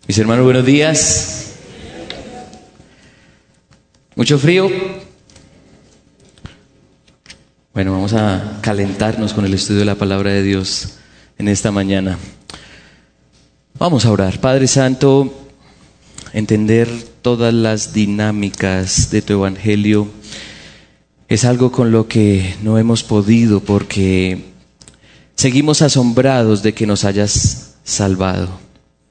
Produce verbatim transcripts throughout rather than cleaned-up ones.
Mis hermanos, buenos días. ¿Mucho frío? Bueno, vamos a calentarnos con el estudio de la palabra de Dios en esta mañana. Vamos a orar. Padre Santo, entender todas las dinámicas de tu evangelio es algo con lo que no hemos podido, porque seguimos asombrados de que nos hayas salvado.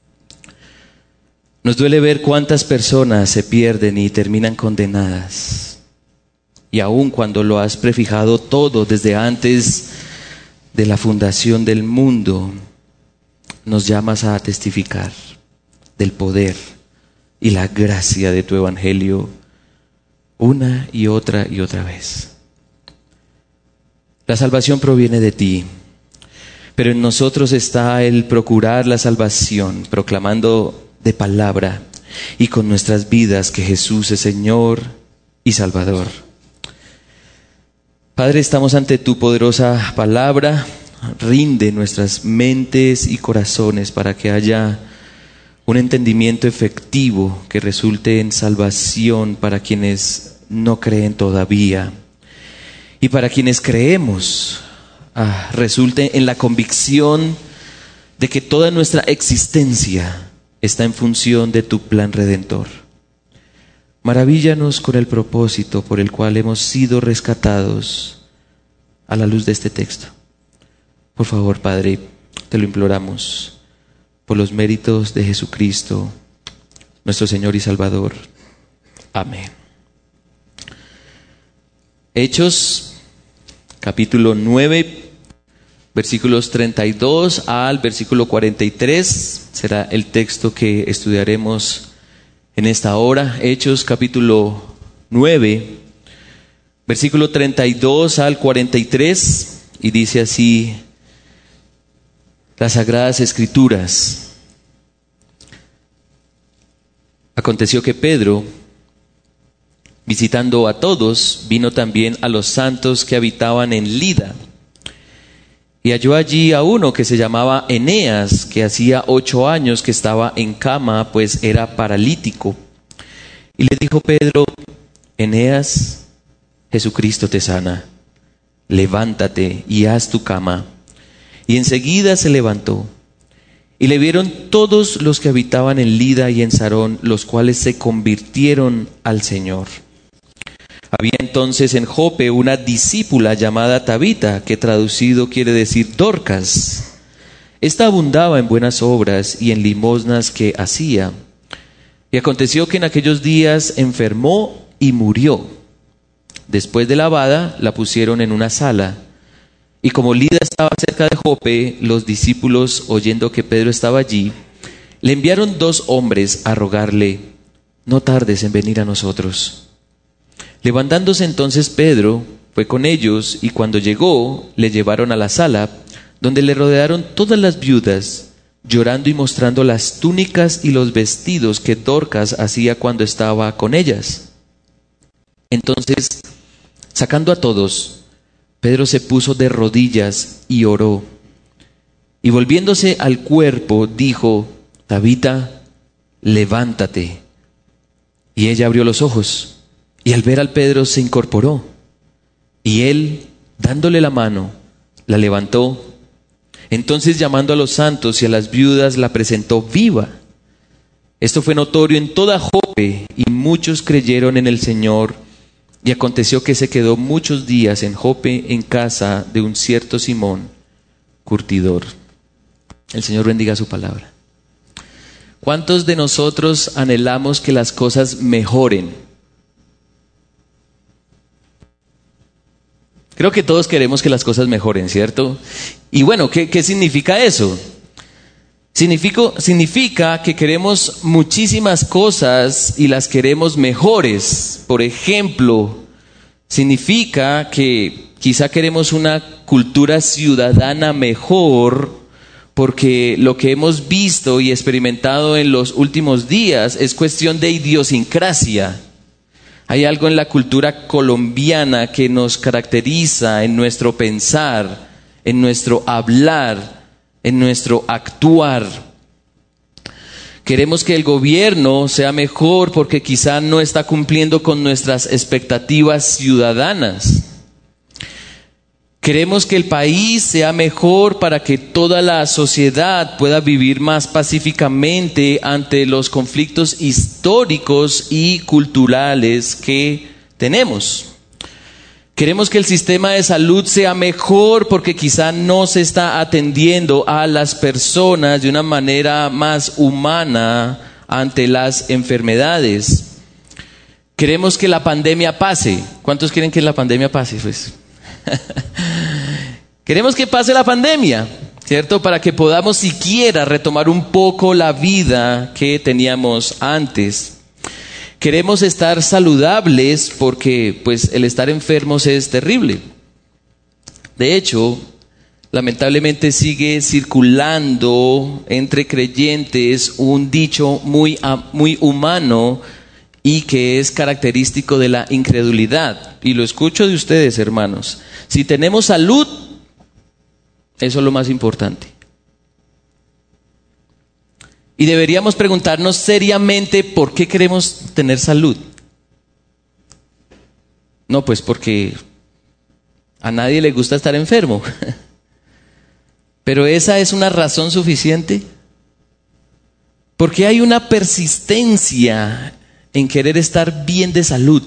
Nos duele ver cuántas personas se pierden y terminan condenadas. Y aun cuando lo has prefijado todo desde antes de la fundación del mundo, nos llamas a testificar del poder y la gracia de tu evangelio una y otra y otra vez. La salvación proviene de ti, pero en nosotros está el procurar la salvación, proclamando de palabra y con nuestras vidas que Jesús es Señor y Salvador. Padre, estamos ante tu poderosa palabra. Rinde nuestras mentes y corazones para que haya un entendimiento efectivo que resulte en salvación para quienes no creen todavía, y para quienes creemos, ah, resulte en la convicción de que toda nuestra existencia está en función de tu plan redentor. Maravíllanos con el propósito por el cual hemos sido rescatados a la luz de este texto. Por favor, Padre, te lo imploramos por los méritos de Jesucristo, nuestro Señor y Salvador. Amén. Hechos, capítulo nueve, versículos treinta y dos al versículo cuarenta y tres, será el texto que estudiaremos en esta hora. Hechos, capítulo nueve, versículo treinta y dos al cuarenta y tres, y dice así las Sagradas Escrituras. Aconteció que Pedro, visitando a todos, vino también a los santos que habitaban en Lida, y halló allí a uno que se llamaba Eneas, que hacía ocho años que estaba en cama, pues era paralítico. Y le dijo Pedro: Eneas, Jesucristo te sana, levántate y haz tu cama. Y enseguida se levantó. Y le vieron todos los que habitaban en Lida y en Sarón, los cuales se convirtieron al Señor. Había entonces en Jope una discípula llamada Tabita, que traducido quiere decir Dorcas. Esta abundaba en buenas obras y en limosnas que hacía. Y aconteció que en aquellos días enfermó y murió. Después de lavada, la pusieron en una sala. Y como Lida estaba cerca de Jope, los discípulos, oyendo que Pedro estaba allí, le enviaron dos hombres a rogarle: no tardes en venir a nosotros. Levantándose entonces Pedro, fue con ellos, y cuando llegó, le llevaron a la sala, donde le rodearon todas las viudas, llorando y mostrando las túnicas y los vestidos que Dorcas hacía cuando estaba con ellas. Entonces, sacando a todos, Pedro se puso de rodillas y oró. Y volviéndose al cuerpo, dijo: Tabita, levántate. Y ella abrió los ojos, y al ver al Pedro se incorporó. Y él, dándole la mano, la levantó. Entonces, llamando a los santos y a las viudas, la presentó viva. Esto fue notorio en toda Jope, y muchos creyeron en el Señor. Y aconteció que se quedó muchos días en Jope, en casa de un cierto Simón, curtidor. El Señor bendiga su palabra. ¿Cuántos de nosotros anhelamos que las cosas mejoren? Creo que todos queremos que las cosas mejoren, ¿cierto? Y bueno, ¿qué, qué significa eso? Significa, significa que queremos muchísimas cosas y las queremos mejores. Por ejemplo, significa que quizá queremos una cultura ciudadana mejor, porque lo que hemos visto y experimentado en los últimos días es cuestión de idiosincrasia. Hay algo en la cultura colombiana que nos caracteriza en nuestro pensar, en nuestro hablar, en nuestro actuar. Queremos que el gobierno sea mejor porque quizá no está cumpliendo con nuestras expectativas ciudadanas. Queremos que el país sea mejor para que toda la sociedad pueda vivir más pacíficamente ante los conflictos históricos y culturales que tenemos. Queremos que el sistema de salud sea mejor porque quizá no se está atendiendo a las personas de una manera más humana ante las enfermedades. Queremos que la pandemia pase. ¿Cuántos quieren que la pandemia pase? Pues queremos que pase la pandemia, ¿cierto? Para que podamos siquiera retomar un poco la vida que teníamos antes. Queremos estar saludables porque pues el estar enfermos es terrible. De hecho, lamentablemente sigue circulando entre creyentes un dicho muy, muy humano y que es característico de la incredulidad. Y lo escucho de ustedes, hermanos. Si tenemos salud, eso es lo más importante. Y deberíamos preguntarnos seriamente por qué queremos tener salud. No, pues porque a nadie le gusta estar enfermo. Pero esa es una razón suficiente. Porque hay una persistencia en querer estar bien de salud.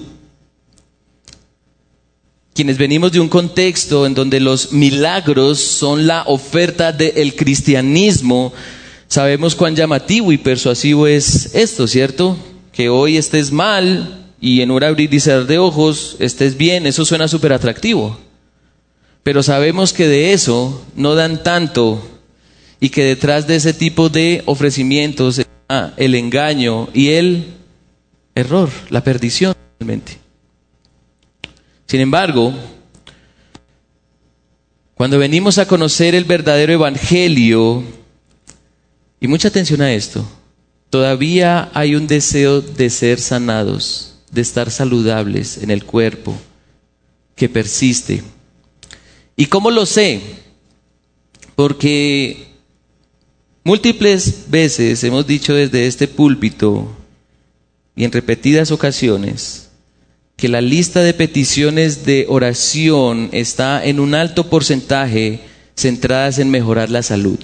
Quienes venimos de un contexto en donde los milagros son la oferta del cristianismo, sabemos cuán llamativo y persuasivo es esto, ¿cierto? Que hoy estés mal y en un abrir y cerrar de ojos estés bien, eso suena súper atractivo. Pero sabemos que de eso no dan tanto y que detrás de ese tipo de ofrecimientos está el engaño y el error, la perdición realmente. Sin embargo, cuando venimos a conocer el verdadero evangelio, y mucha atención a esto, todavía hay un deseo de ser sanados, de estar saludables en el cuerpo, que persiste. ¿Y cómo lo sé? Porque múltiples veces hemos dicho desde este púlpito y en repetidas ocasiones que la lista de peticiones de oración está en un alto porcentaje centradas en mejorar la salud.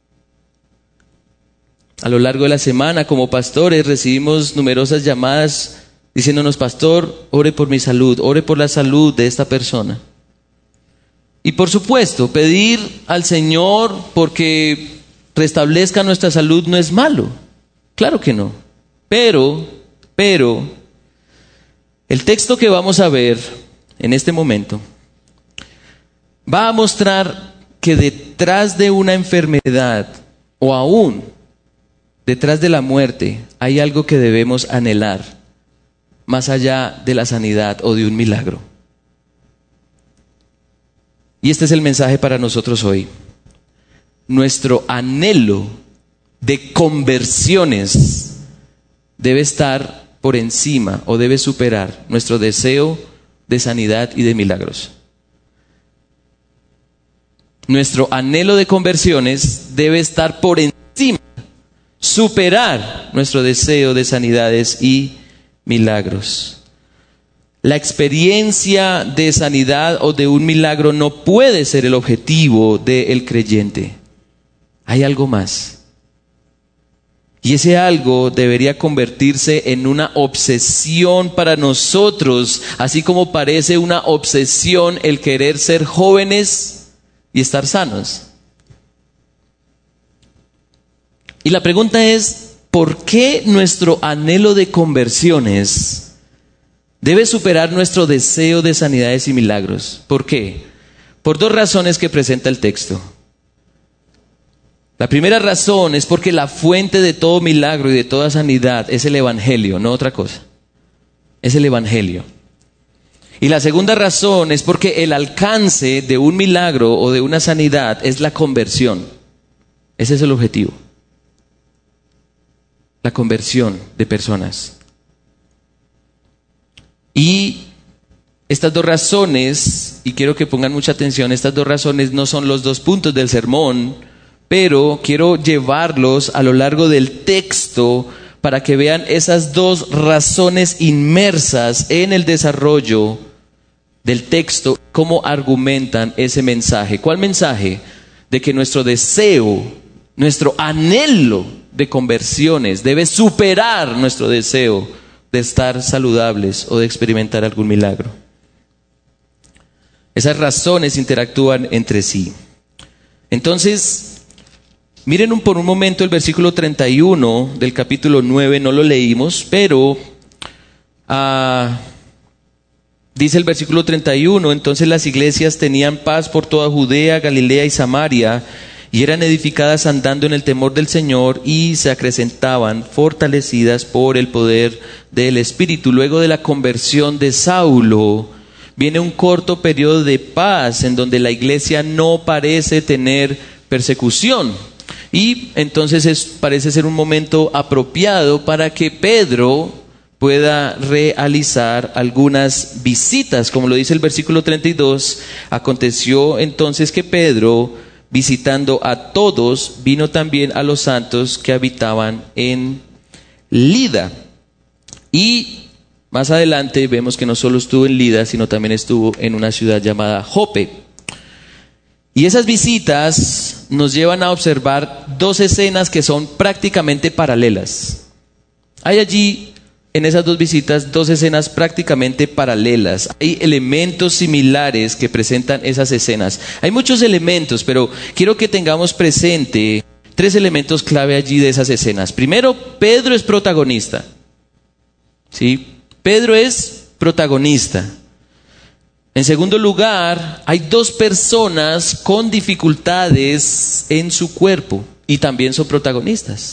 A lo largo de la semana, como pastores, recibimos numerosas llamadas diciéndonos: pastor, ore por mi salud, ore por la salud de esta persona. Y por supuesto, pedir al Señor porque restablezca nuestra salud no es malo. Claro que no. Pero, pero, el texto que vamos a ver en este momento va a mostrar que detrás de una enfermedad o aún detrás de la muerte hay algo que debemos anhelar, más allá de la sanidad o de un milagro. Y este es el mensaje para nosotros hoy. Nuestro anhelo de conversiones debe estar por encima o debe superar nuestro deseo de sanidad y de milagros. Nuestro anhelo de conversiones debe estar por encima, superar nuestro deseo de sanidades y milagros. La experiencia de sanidad o de un milagro no puede ser el objetivo del creyente. Hay algo más. Y ese algo debería convertirse en una obsesión para nosotros, así como parece una obsesión el querer ser jóvenes y estar sanos. Y la pregunta es, ¿por qué nuestro anhelo de conversiones debe superar nuestro deseo de sanidades y milagros? ¿Por qué? Por dos razones que presenta el texto. La primera razón es porque la fuente de todo milagro y de toda sanidad es el evangelio, no otra cosa. Es el evangelio. Y la segunda razón es porque el alcance de un milagro o de una sanidad es la conversión. Ese es el objetivo. La conversión de personas. Y estas dos razones, y quiero que pongan mucha atención, estas dos razones no son los dos puntos del sermón, pero quiero llevarlos a lo largo del texto para que vean esas dos razones inmersas en el desarrollo del texto, cómo argumentan ese mensaje. ¿Cuál mensaje? De que nuestro deseo, nuestro anhelo de conversiones debe superar nuestro deseo de estar saludables o de experimentar algún milagro. Esas razones interactúan entre sí. Entonces, miren un, por un momento el versículo treinta y uno del capítulo nueve, no lo leímos, pero uh, dice el versículo treinta y uno, entonces las iglesias tenían paz por toda Judea, Galilea y Samaria, y eran edificadas andando en el temor del Señor y se acrecentaban fortalecidas por el poder del Espíritu. Luego de la conversión de Saulo, viene un corto periodo de paz en donde la iglesia no parece tener persecución. Y entonces es, parece ser un momento apropiado para que Pedro pueda realizar algunas visitas. Como lo dice el versículo treinta y dos, aconteció entonces que Pedro, visitando a todos, vino también a los santos que habitaban en Lida. Y más adelante vemos que no solo estuvo en Lida, sino también estuvo en una ciudad llamada Jope. Y esas visitas nos llevan a observar dos escenas que son prácticamente paralelas. Hay allí, en esas dos visitas, dos escenas prácticamente paralelas. Hay elementos similares que presentan esas escenas. Hay muchos elementos, pero quiero que tengamos presente tres elementos clave allí de esas escenas. Primero, Pedro es protagonista. ¿Sí? Pedro es protagonista. En segundo lugar, hay dos personas con dificultades en su cuerpo y también son protagonistas.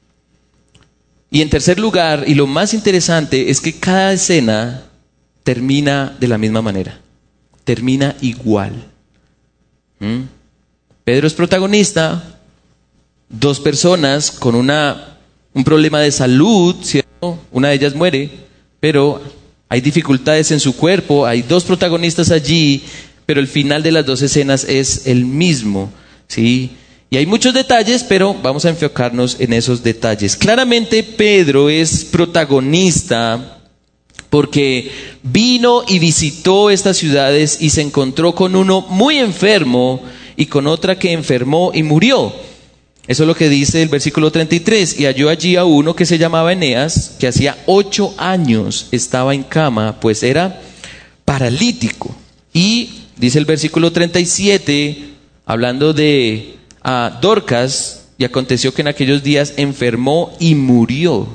Y en tercer lugar, y lo más interesante, es que cada escena termina de la misma manera. Termina igual. ¿Mm? Pedro es protagonista, dos personas con una, un problema de salud, ¿cierto? Una de ellas muere, pero hay dificultades en su cuerpo, hay dos protagonistas allí, pero el final de las dos escenas es el mismo, ¿sí? Y hay muchos detalles, pero vamos a enfocarnos en esos detalles. Claramente Pedro es protagonista porque vino y visitó estas ciudades y se encontró con uno muy enfermo y con otra que enfermó y murió. Eso es lo que dice el versículo treinta y tres. Y halló allí a uno que se llamaba Eneas, que hacía ocho años estaba en cama, pues era paralítico. Y dice el versículo treinta y siete, hablando de a Dorcas, y aconteció que en aquellos días enfermó y murió.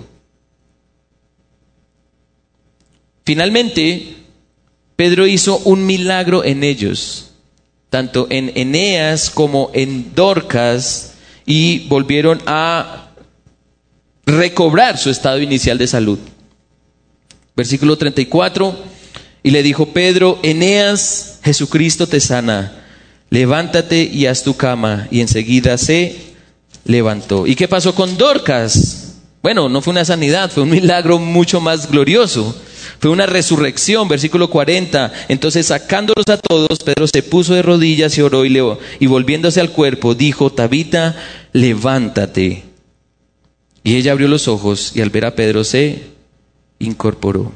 Finalmente, Pedro hizo un milagro en ellos, tanto en Eneas como en Dorcas, y volvieron a recobrar su estado inicial de salud. Versículo treinta y cuatro, y le dijo Pedro, Eneas, Jesucristo te sana. Levántate y haz tu cama. Y enseguida se levantó. ¿Y qué pasó con Dorcas? Bueno, no fue una sanidad, fue un milagro mucho más glorioso. Fue una resurrección, versículo cuarenta. Entonces, sacándolos a todos, Pedro se puso de rodillas y oró y, le, y volviéndose al cuerpo, dijo, Tabita, levántate. Y ella abrió los ojos y al ver a Pedro se incorporó.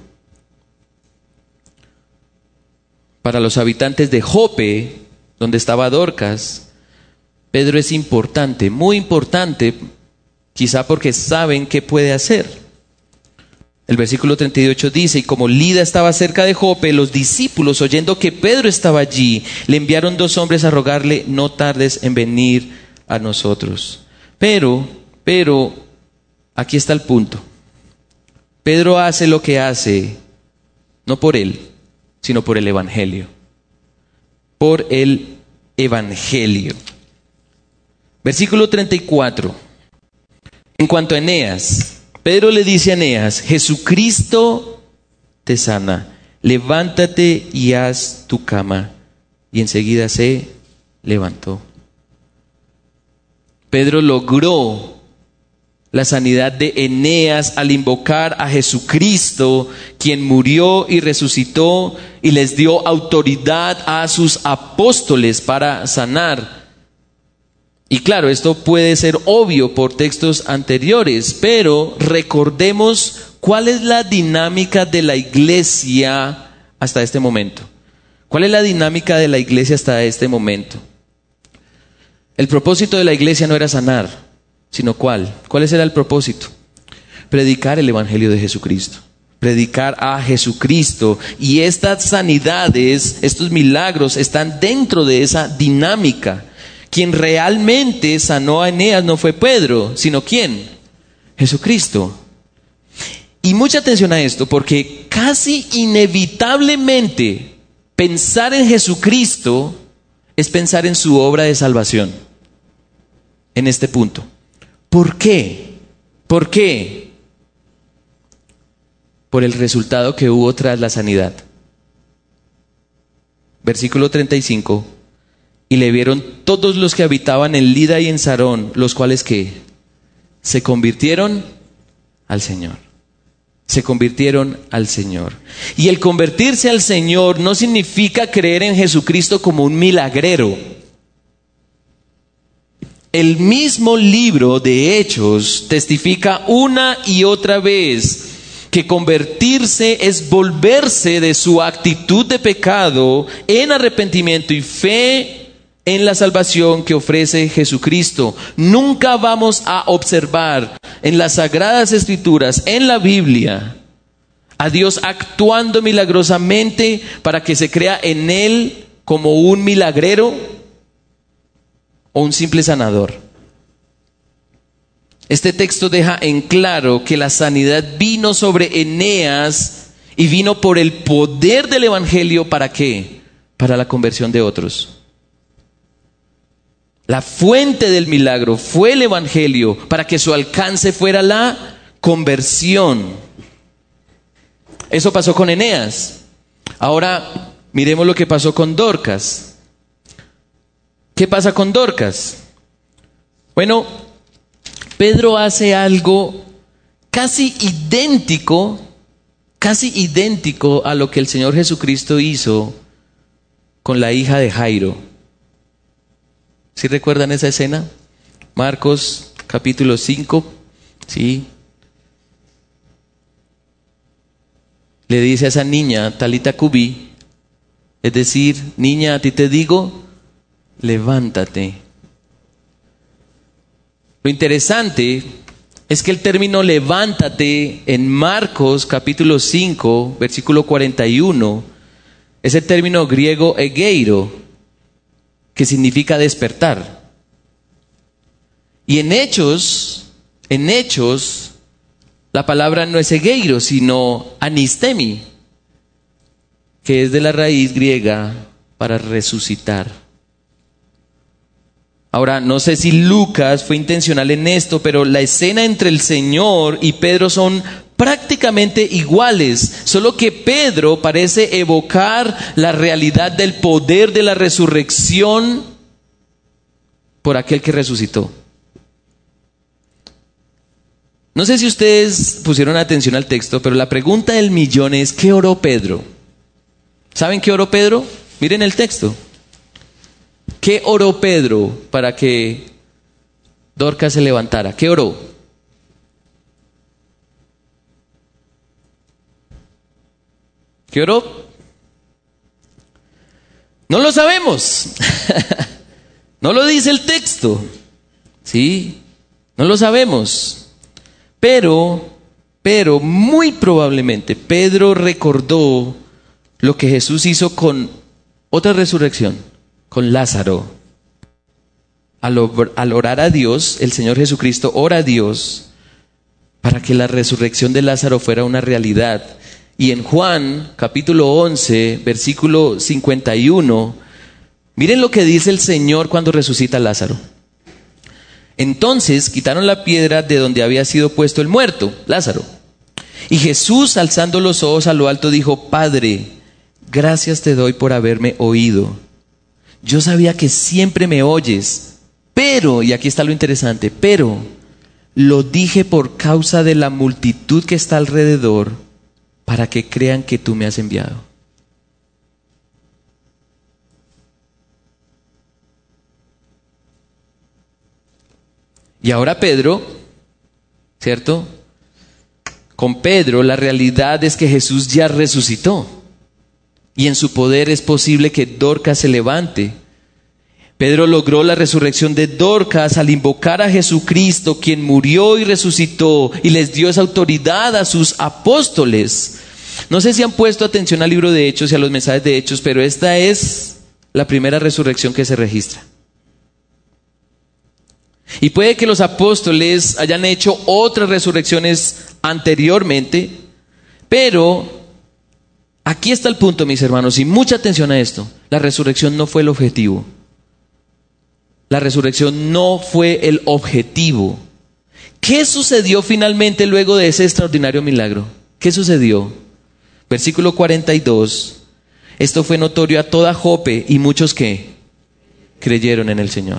Para los habitantes de Jope, donde estaba Dorcas, Pedro es importante, muy importante, quizá porque saben qué puede hacer. El versículo treinta y ocho dice, y como Lida estaba cerca de Jope, los discípulos, oyendo que Pedro estaba allí, le enviaron dos hombres a rogarle, no tardes en venir a nosotros. Pero, pero, aquí está el punto. Pedro hace lo que hace, no por él, sino por el Evangelio. Por el Evangelio. Versículo treinta y cuatro. En cuanto a Eneas, Pedro le dice a Eneas, Jesucristo te sana, levántate y haz tu cama. Y enseguida se levantó. Pedro logró la sanidad de Eneas al invocar a Jesucristo, quien murió y resucitó y les dio autoridad a sus apóstoles para sanar. Y claro, esto puede ser obvio por textos anteriores, pero recordemos cuál es la dinámica de la iglesia hasta este momento. ¿Cuál es la dinámica de la iglesia hasta este momento? El propósito de la iglesia no era sanar, sino ¿cuál? ¿Cuál era el propósito? Predicar el evangelio de Jesucristo. Predicar a Jesucristo. Y estas sanidades, estos milagros están dentro de esa dinámica. Quien realmente sanó a Eneas no fue Pedro, sino ¿quién? Jesucristo. Y mucha atención a esto, porque casi inevitablemente pensar en Jesucristo es pensar en su obra de salvación. En este punto. ¿Por qué? ¿Por qué? Por el resultado que hubo tras la sanidad. Versículo treinta y cinco. Y le vieron todos los que habitaban en Lida y en Sarón, los cuales ¿qué? Se convirtieron al Señor. Se convirtieron al Señor. Y el convertirse al Señor no significa creer en Jesucristo como un milagrero. El mismo libro de Hechos testifica una y otra vez que convertirse es volverse de su actitud de pecado en arrepentimiento y fe en la salvación que ofrece Jesucristo. Nunca vamos a observar en las Sagradas Escrituras, en la Biblia, a Dios actuando milagrosamente para que se crea en Él como un milagrero o un simple sanador. Este texto deja en claro que la sanidad vino sobre Eneas y vino por el poder del Evangelio. ¿Para qué? Para la conversión de otros. La fuente del milagro fue el Evangelio para que su alcance fuera la conversión. Eso pasó con Eneas. Ahora miremos lo que pasó con Dorcas. ¿Qué pasa con Dorcas? Bueno, Pedro hace algo casi idéntico, casi idéntico a lo que el Señor Jesucristo hizo con la hija de Jairo. ¿Sí recuerdan esa escena? Marcos capítulo cinco, ¿sí? Le dice a esa niña, Talita Cubí, es decir, niña, a ti te digo, levántate. Lo interesante es que el término levántate en Marcos capítulo cinco, versículo cuarenta y uno, es el término griego egeiro, que significa despertar. Y en Hechos, en Hechos, la palabra no es egeiro, sino anistemi, que es de la raíz griega para resucitar. Ahora, no sé si Lucas fue intencional en esto, pero la escena entre el Señor y Pedro son prácticamente iguales, solo que Pedro parece evocar la realidad del poder de la resurrección por aquel que resucitó. No sé si ustedes pusieron atención al texto, pero la pregunta del millón es, ¿qué oró Pedro? ¿Saben qué oró Pedro? Miren el texto. ¿Qué oró Pedro para que Dorcas se levantara? ¿Qué oró? ¿Qué oró? No lo sabemos. No lo dice el texto. ¿Sí? No lo sabemos. Pero, pero muy probablemente Pedro recordó lo que Jesús hizo con otra resurrección, con Lázaro. Al, al orar a Dios, el Señor Jesucristo ora a Dios para que la resurrección de Lázaro fuera una realidad. Y en Juan capítulo once, versículo cincuenta y uno, miren lo que dice el Señor cuando resucita a Lázaro. Entonces quitaron la piedra de donde había sido puesto el muerto, Lázaro. Y Jesús, alzando los ojos a lo alto, dijo: Padre, gracias te doy por haberme oído. Yo sabía que siempre me oyes, pero, y aquí está lo interesante, pero lo dije por causa de la multitud que está alrededor, para que crean que tú me has enviado. Y ahora Pedro, ¿cierto? Con Pedro la realidad es que Jesús ya resucitó. Y en su poder es posible que Dorcas se levante. Pedro logró la resurrección de Dorcas al invocar a Jesucristo, quien murió y resucitó, y les dio esa autoridad a sus apóstoles. No sé si han puesto atención al libro de Hechos y a los mensajes de Hechos, pero esta es la primera resurrección que se registra. Y puede que los apóstoles hayan hecho otras resurrecciones anteriormente, pero aquí está el punto, mis hermanos, y mucha atención a esto. La resurrección no fue el objetivo. La resurrección no fue el objetivo. ¿Qué sucedió finalmente luego de ese extraordinario milagro? ¿Qué sucedió? Versículo cuarenta y dos. Esto fue notorio a toda Jope y muchos que creyeron en el Señor.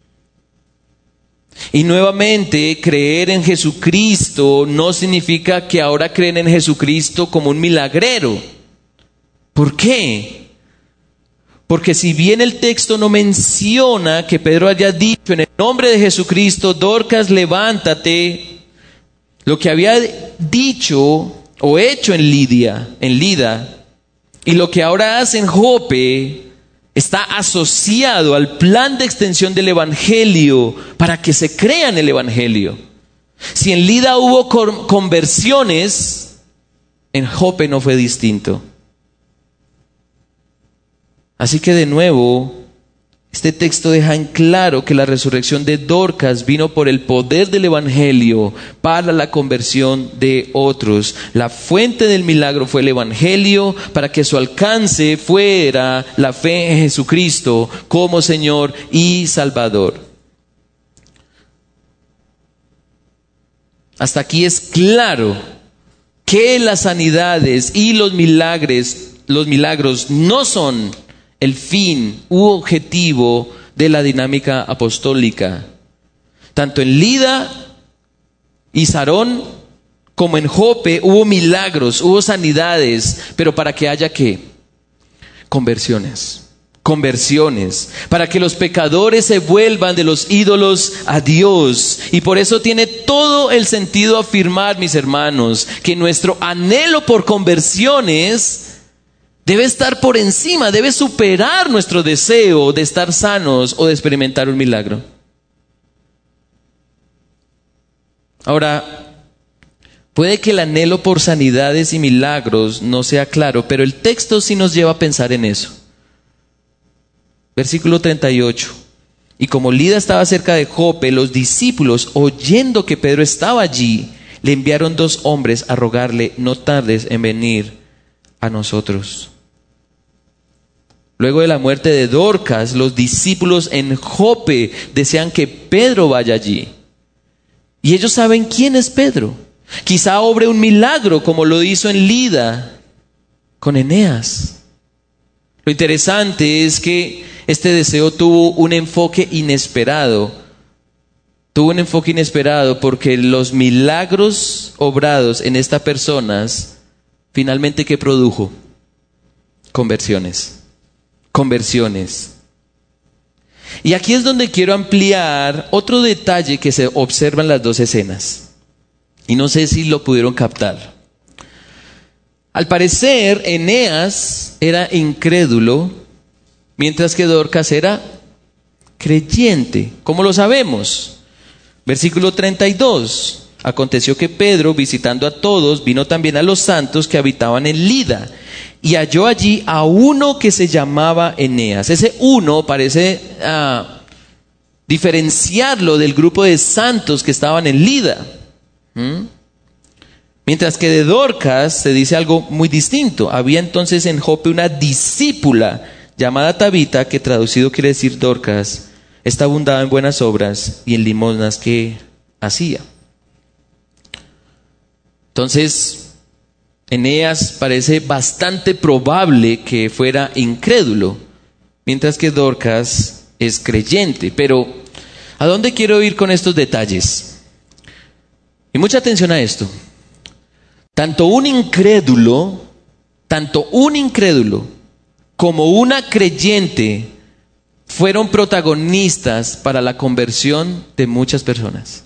Y nuevamente, creer en Jesucristo no significa que ahora creen en Jesucristo como un milagrero. ¿Por qué? Porque si bien el texto no menciona que Pedro haya dicho en el nombre de Jesucristo, Dorcas, levántate, lo que había dicho o hecho en Lidia, en Lida, y lo que ahora hace en Jope, está asociado al plan de extensión del Evangelio para que se crea en el Evangelio. Si en Lida hubo conversiones, en Jope no fue distinto. Así que de nuevo, este texto deja en claro que la resurrección de Dorcas vino por el poder del Evangelio para la conversión de otros. La fuente del milagro fue el Evangelio para que su alcance fuera la fe en Jesucristo como Señor y Salvador. Hasta aquí es claro que las sanidades y los milagros, los milagros no son el fin u objetivo de la dinámica apostólica. Tanto en Lida y Sarón como en Jope hubo milagros, hubo sanidades, pero para que haya ¿qué? Conversiones. Conversiones, para que los pecadores se vuelvan de los ídolos a Dios. Y por eso tiene todo el sentido afirmar, mis hermanos, que nuestro anhelo por conversiones debe estar por encima, debe superar nuestro deseo de estar sanos o de experimentar un milagro. Ahora, puede que el anhelo por sanidades y milagros no sea claro, pero el texto sí nos lleva a pensar en eso. Versículo treinta y ocho. Y como Lida estaba cerca de Jope, los discípulos, oyendo que Pedro estaba allí, le enviaron dos hombres a rogarle: no tardes en venir a nosotros. Luego de la muerte de Dorcas, los discípulos en Jope desean que Pedro vaya allí. Y ellos saben quién es Pedro. Quizá obre un milagro como lo hizo en Lida con Eneas. Lo interesante es que este deseo tuvo un enfoque inesperado. Tuvo un enfoque inesperado porque los milagros obrados en estas personas, finalmente, ¿qué produjo? Conversiones. Conversiones. Y aquí es donde quiero ampliar otro detalle que se observa en las dos escenas. Y no sé si lo pudieron captar. Al parecer, Eneas era incrédulo, mientras que Dorcas era creyente. ¿Cómo lo sabemos? Versículo treinta y dos. Aconteció que Pedro, visitando a todos, vino también a los santos que habitaban en Lida, y halló allí a uno que se llamaba Eneas. Ese uno parece uh, diferenciarlo del grupo de santos que estaban en Lida. ¿Mm? Mientras que de Dorcas se dice algo muy distinto. Había entonces en Jope una discípula llamada Tabita, que traducido quiere decir Dorcas. Esta abundaba en buenas obras y en limosnas que hacía. Entonces, Eneas parece bastante probable que fuera incrédulo, mientras que Dorcas es creyente. Pero, ¿a dónde quiero ir con estos detalles? Y mucha atención a esto. Tanto un incrédulo, tanto un incrédulo como una creyente fueron protagonistas para la conversión de muchas personas.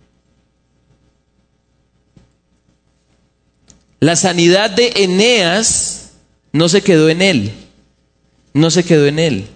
La sanidad de Eneas no se quedó en él, no se quedó en él.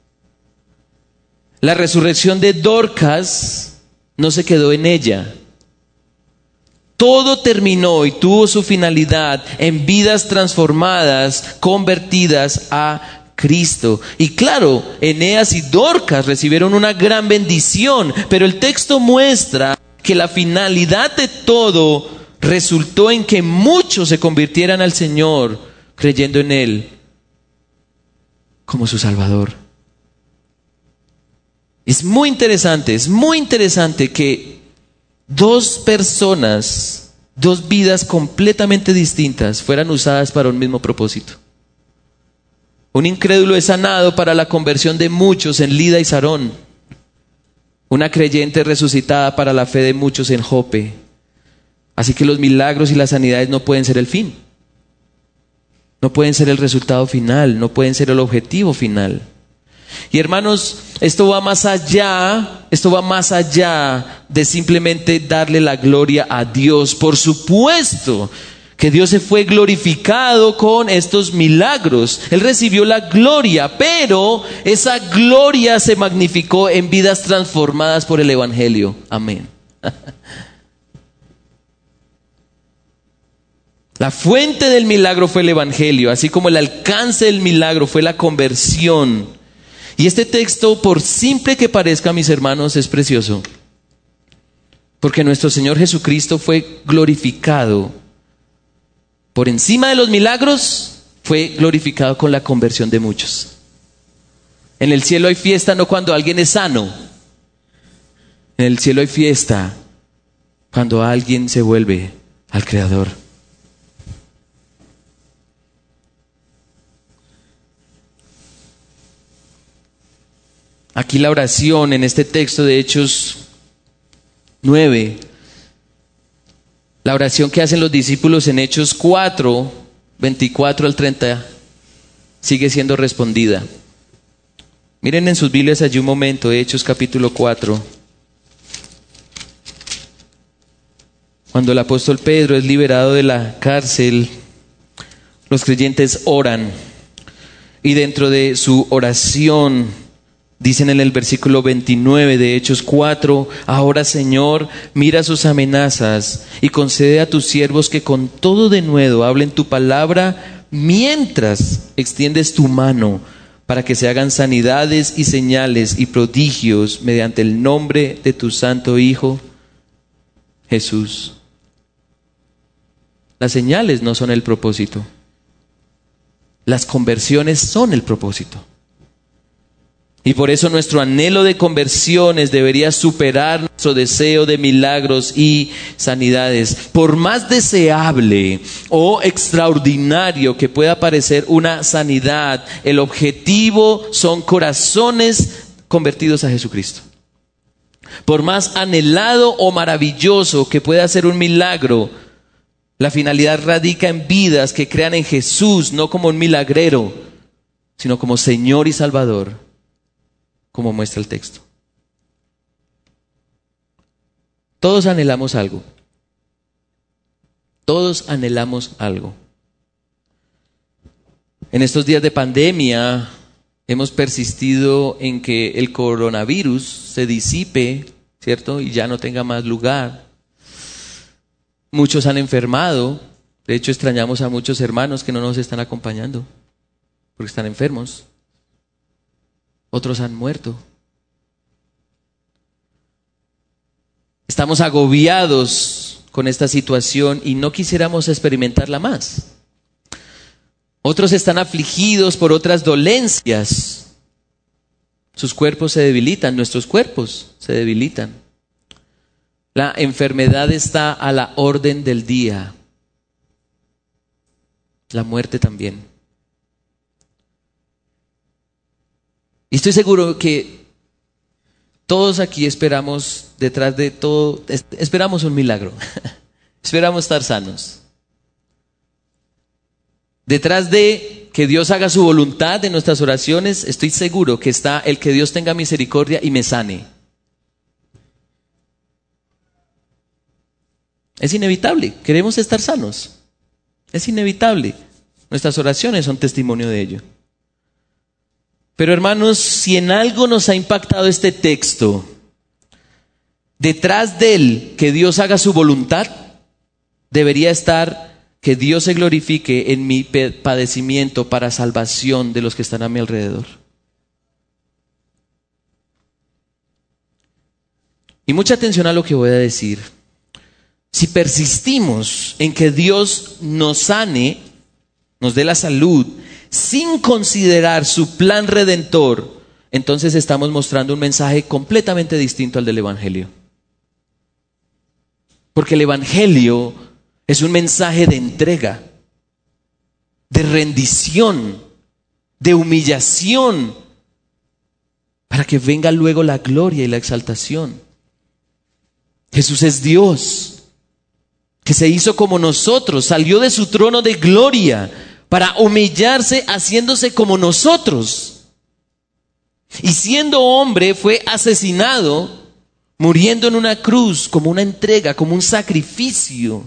La resurrección de Dorcas no se quedó en ella. Todo terminó y tuvo su finalidad en vidas transformadas, convertidas a Cristo. Y claro, Eneas y Dorcas recibieron una gran bendición, pero el texto muestra que la finalidad de todo resultó en que muchos se convirtieran al Señor creyendo en Él como su Salvador. Es muy interesante, es muy interesante que dos personas, dos vidas completamente distintas fueran usadas para un mismo propósito. Un incrédulo es sanado para la conversión de muchos en Lida y Sarón. Una creyente resucitada para la fe de muchos en Jope. Así que los milagros y las sanidades no pueden ser el fin. No pueden ser el resultado final, no pueden ser el objetivo final. Y hermanos, esto va más allá, esto va más allá de simplemente darle la gloria a Dios. Por supuesto que Dios se fue glorificado con estos milagros. Él recibió la gloria, pero esa gloria se magnificó en vidas transformadas por el Evangelio. Amén. La fuente del milagro fue el Evangelio, así como el alcance del milagro fue la conversión. Y este texto, por simple que parezca, mis hermanos, es precioso. Porque nuestro Señor Jesucristo fue glorificado. Por encima de los milagros, fue glorificado con la conversión de muchos. En el cielo hay fiesta no cuando alguien es sano. En el cielo hay fiesta cuando alguien se vuelve al Creador. Aquí la oración en este texto de Hechos nueve, la oración que hacen los discípulos en Hechos cuatro, veinticuatro al treinta, sigue siendo respondida. Miren en sus Biblias allí un momento, Hechos capítulo cuatro. Cuando el apóstol Pedro es liberado de la cárcel, los creyentes oran. Y dentro de su oración, dicen en el versículo veintinueve de Hechos cuatro, ahora Señor, mira sus amenazas y concede a tus siervos que con todo denuedo hablen tu palabra mientras extiendes tu mano para que se hagan sanidades y señales y prodigios mediante el nombre de tu santo Hijo Jesús. Las señales no son el propósito. Las conversiones son el propósito. Y por eso nuestro anhelo de conversiones debería superar nuestro deseo de milagros y sanidades. Por más deseable o extraordinario que pueda parecer una sanidad, el objetivo son corazones convertidos a Jesucristo. Por más anhelado o maravilloso que pueda ser un milagro, la finalidad radica en vidas que crean en Jesús, no como un milagrero, sino como Señor y Salvador, como muestra el texto. Todos anhelamos algo. Todos anhelamos algo. En estos días de pandemia hemos persistido en que el coronavirus se disipe, ¿cierto? Y ya no tenga más lugar. Muchos han enfermado. De hecho, extrañamos a muchos hermanos que no nos están acompañando porque están enfermos. Otros han muerto. Estamos agobiados con esta situación y no quisiéramos experimentarla más. Otros están afligidos por otras dolencias. Sus cuerpos se debilitan, nuestros cuerpos se debilitan. La enfermedad está a la orden del día. La muerte también. Y estoy seguro que todos aquí esperamos, detrás de todo, esperamos un milagro. Esperamos estar sanos. Detrás de que Dios haga su voluntad en nuestras oraciones, estoy seguro que está el que Dios tenga misericordia y me sane. Es inevitable, queremos estar sanos. Es inevitable. Nuestras oraciones son testimonio de ello. Pero hermanos, si en algo nos ha impactado este texto, detrás de él, que Dios haga su voluntad, debería estar que Dios se glorifique en mi padecimiento para salvación de los que están a mi alrededor. Y mucha atención a lo que voy a decir. Si persistimos en que Dios nos sane, nos dé la salud, sin considerar su plan redentor, entonces estamos mostrando un mensaje completamente distinto al del Evangelio. Porque el Evangelio es un mensaje de entrega, de rendición, de humillación, para que venga luego la gloria y la exaltación. Jesús es Dios, que se hizo como nosotros, salió de su trono de gloria para humillarse haciéndose como nosotros. Y siendo hombre fue asesinado, muriendo en una cruz como una entrega, como un sacrificio.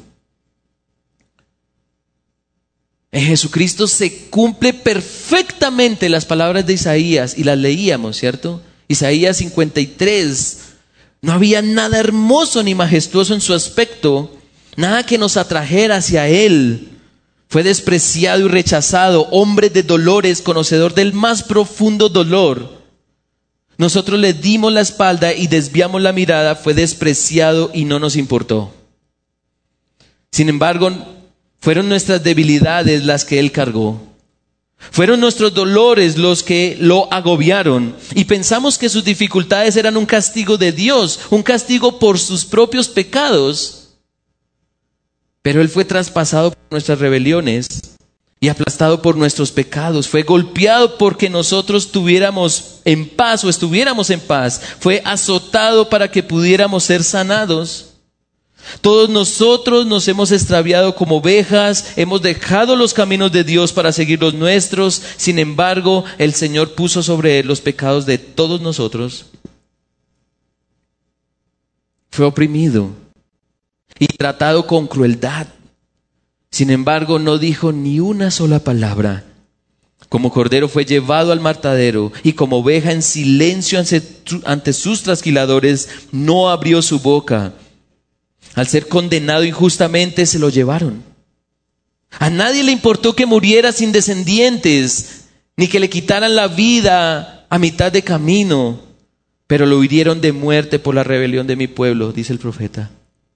En Jesucristo se cumple perfectamente las palabras de Isaías, y las leíamos, ¿cierto? Isaías cincuenta y tres. No había nada hermoso ni majestuoso en su aspecto, nada que nos atrajera hacia él. Fue despreciado y rechazado, hombre de dolores, conocedor del más profundo dolor. Nosotros le dimos la espalda y desviamos la mirada, fue despreciado y no nos importó. Sin embargo, fueron nuestras debilidades las que él cargó. Fueron nuestros dolores los que lo agobiaron. Y pensamos que sus dificultades eran un castigo de Dios, un castigo por sus propios pecados. Pero él fue traspasado por nuestras rebeliones y aplastado por nuestros pecados. Fue golpeado porque nosotros tuviéramos en paz o estuviéramos en paz. Fue azotado para que pudiéramos ser sanados. Todos nosotros nos hemos extraviado como ovejas, hemos dejado los caminos de Dios para seguir los nuestros. Sin embargo, el Señor puso sobre él los pecados de todos nosotros. Fue oprimido y tratado con crueldad. Sin embargo, no dijo ni una sola palabra. Como cordero fue llevado al matadero, y como oveja en silencio ante sus trasquiladores, no abrió su boca. Al ser condenado injustamente, se lo llevaron. A nadie le importó que muriera sin descendientes, ni que le quitaran la vida a mitad de camino, pero lo hirieron de muerte por la rebelión de mi pueblo, dice el profeta.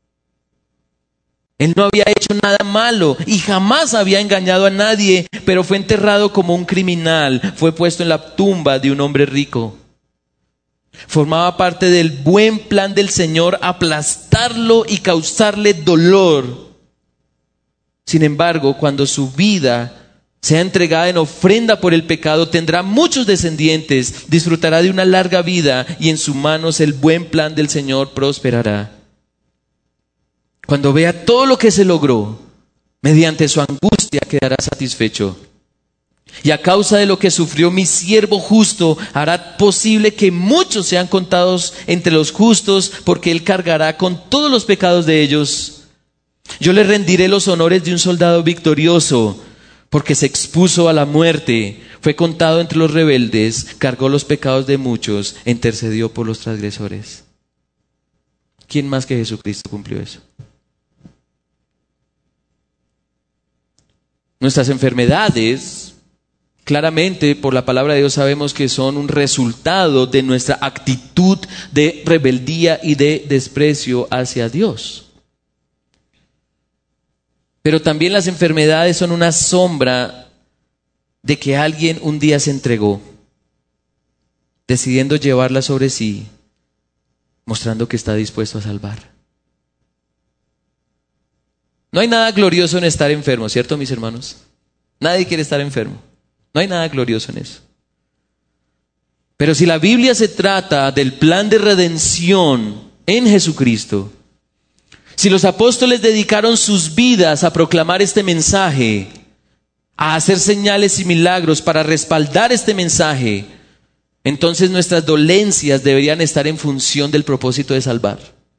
Él no había hecho nada malo y jamás había engañado a nadie, pero fue enterrado como un criminal, fue puesto en la tumba de un hombre rico. Formaba parte del buen plan del Señor aplastarlo y causarle dolor. Sin embargo, cuando su vida sea entregada en ofrenda por el pecado, tendrá muchos descendientes, disfrutará de una larga vida y en sus manos el buen plan del Señor prosperará. Cuando vea todo lo que se logró, mediante su angustia quedará satisfecho. Y a causa de lo que sufrió mi siervo justo, hará posible que muchos sean contados entre los justos, porque él cargará con todos los pecados de ellos. Yo le rendiré los honores de un soldado victorioso, porque se expuso a la muerte, fue contado entre los rebeldes, cargó los pecados de muchos, intercedió por los transgresores. ¿Quién más que Jesucristo cumplió eso? Nuestras enfermedades, claramente por la palabra de Dios sabemos que son un resultado de nuestra actitud de rebeldía y de desprecio hacia Dios. Pero también las enfermedades son una sombra de que alguien un día se entregó, decidiendo llevarla sobre sí, mostrando que está dispuesto a salvar. No hay nada glorioso en estar enfermo, ¿cierto, mis hermanos? Nadie quiere estar enfermo. No hay nada glorioso en eso. Pero si la Biblia se trata del plan de redención en Jesucristo, si los apóstoles dedicaron sus vidas a proclamar este mensaje, a hacer señales y milagros para respaldar este mensaje, entonces nuestras dolencias deberían estar en función del propósito de salvar.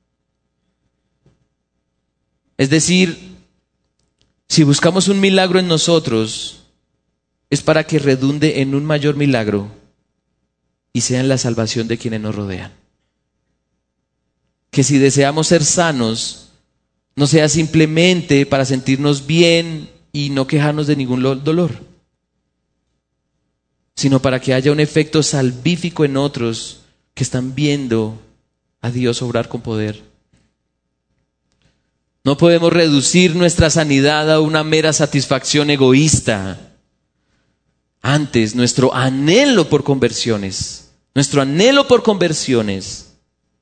Es decir, si buscamos un milagro en nosotros, es para que redunde en un mayor milagro y sea en la salvación de quienes nos rodean. Que si deseamos ser sanos, no sea simplemente para sentirnos bien y no quejarnos de ningún dolor, sino para que haya un efecto salvífico en otros que están viendo a Dios obrar con poder. No podemos reducir nuestra sanidad a una mera satisfacción egoísta. Antes, nuestro anhelo por conversiones, nuestro anhelo por conversiones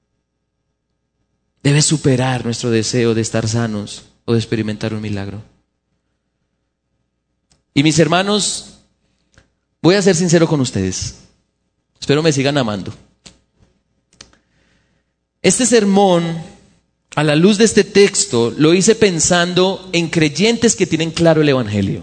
debe superar nuestro deseo de estar sanos o de experimentar un milagro. Y mis hermanos, voy a ser sincero con ustedes. Espero me sigan amando. Este sermón, a la luz de este texto, lo hice pensando en creyentes que tienen claro el Evangelio.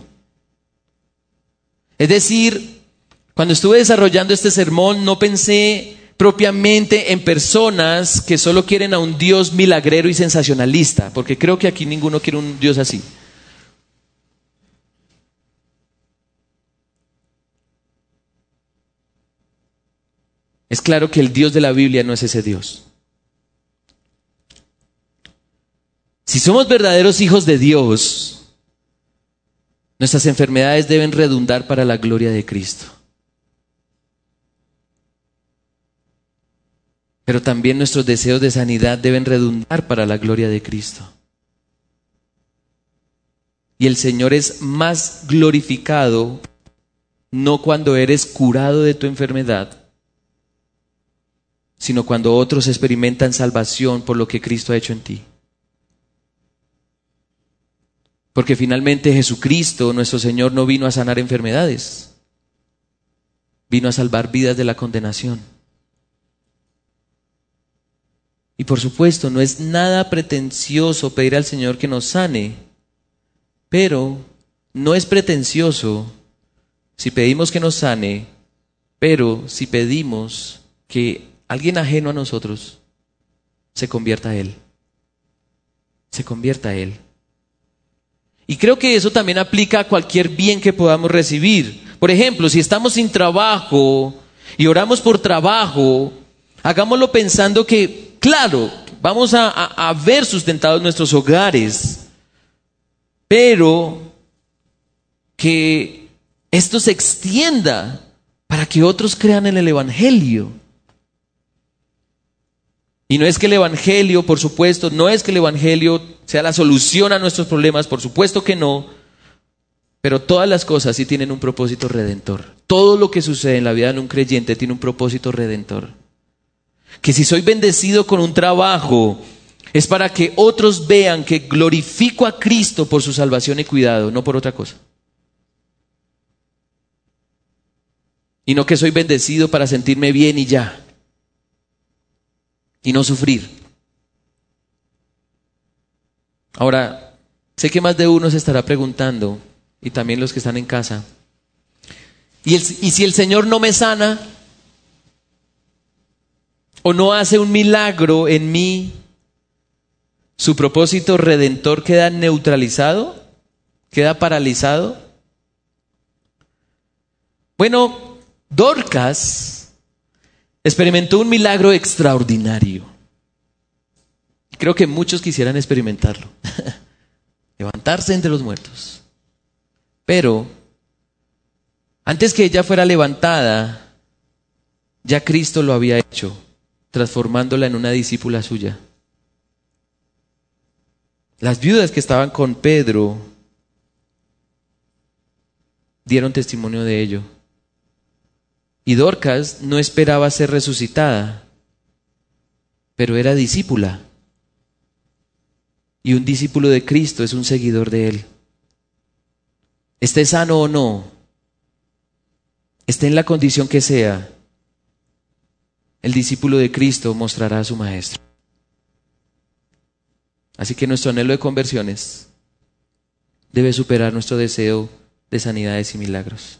Es decir, cuando estuve desarrollando este sermón, no pensé propiamente en personas que solo quieren a un Dios milagrero y sensacionalista, porque creo que aquí ninguno quiere un Dios así. Es claro que el Dios de la Biblia no es ese Dios. Si somos verdaderos hijos de Dios, nuestras enfermedades deben redundar para la gloria de Cristo. Pero también nuestros deseos de sanidad deben redundar para la gloria de Cristo. Y el Señor es más glorificado no cuando eres curado de tu enfermedad, sino cuando otros experimentan salvación por lo que Cristo ha hecho en ti. Porque finalmente Jesucristo, nuestro Señor, no vino a sanar enfermedades, vino a salvar vidas de la condenación. Y por supuesto, no es nada pretencioso pedir al Señor que nos sane, pero no es pretencioso si pedimos que nos sane, pero si pedimos que alguien ajeno a nosotros se convierta a Él, se convierta a Él. Y creo que eso también aplica a cualquier bien que podamos recibir. Por ejemplo, si estamos sin trabajo y oramos por trabajo, hagámoslo pensando que, claro, vamos a, a, a ver sustentados nuestros hogares, pero que esto se extienda para que otros crean en el Evangelio. Y no es que el Evangelio, por supuesto, no es que el Evangelio sea la solución a nuestros problemas, por supuesto que no, pero todas las cosas sí tienen un propósito redentor. Todo lo que sucede en la vida de un creyente tiene un propósito redentor. Que si soy bendecido con un trabajo, es para que otros vean que glorifico a Cristo por su salvación y cuidado, no por otra cosa. Y no que soy bendecido para sentirme bien y ya, y no sufrir. Ahora, sé que más de uno se estará preguntando, y también los que están en casa, ¿y, el, y si el Señor no me sana o no hace un milagro en mí, su propósito redentor queda neutralizado, queda paralizado? Bueno, Dorcas experimentó un milagro extraordinario. Creo que muchos quisieran experimentarlo. Levantarse entre los muertos. Pero antes que ella fuera levantada, ya Cristo lo había hecho, transformándola en una discípula suya. Las viudas que estaban con Pedro dieron testimonio de ello. Y Dorcas no esperaba ser resucitada, pero era discípula. Y un discípulo de Cristo es un seguidor de Él. Esté sano o no, esté en la condición que sea, el discípulo de Cristo mostrará a su maestro. Así que nuestro anhelo de conversiones debe superar nuestro deseo de sanidades y milagros.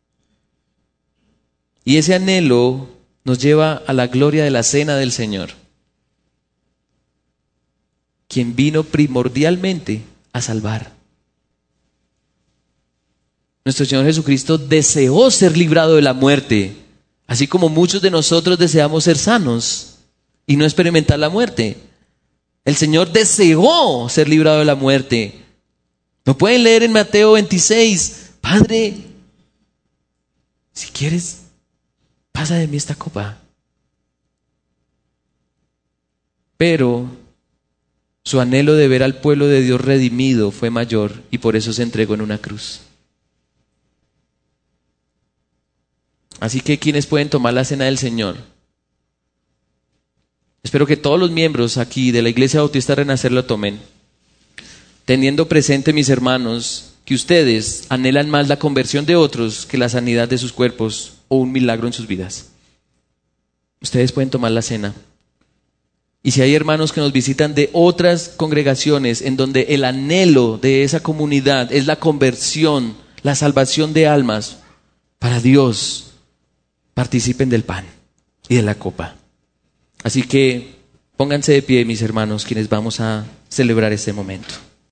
Y ese anhelo nos lleva a la gloria de la cena del Señor, quien vino primordialmente a salvar. Nuestro Señor Jesucristo deseó ser librado de la muerte, así como muchos de nosotros deseamos ser sanos y no experimentar la muerte. El Señor deseó ser librado de la muerte. ¿No pueden leer en Mateo veintiséis? Padre, si quieres, pasa de mí esta copa. Pero su anhelo de ver al pueblo de Dios redimido fue mayor y por eso se entregó en una cruz. Así que, ¿quiénes pueden tomar la cena del Señor? Espero que todos los miembros aquí de la Iglesia Bautista Renacer lo tomen, teniendo presente, mis hermanos, que ustedes anhelan más la conversión de otros que la sanidad de sus cuerpos o un milagro en sus vidas. Ustedes pueden tomar la cena. Y si hay hermanos que nos visitan de otras congregaciones en donde el anhelo de esa comunidad es la conversión, la salvación de almas para Dios, participen del pan y de la copa. Así que pónganse de pie, mis hermanos, quienes vamos a celebrar este momento.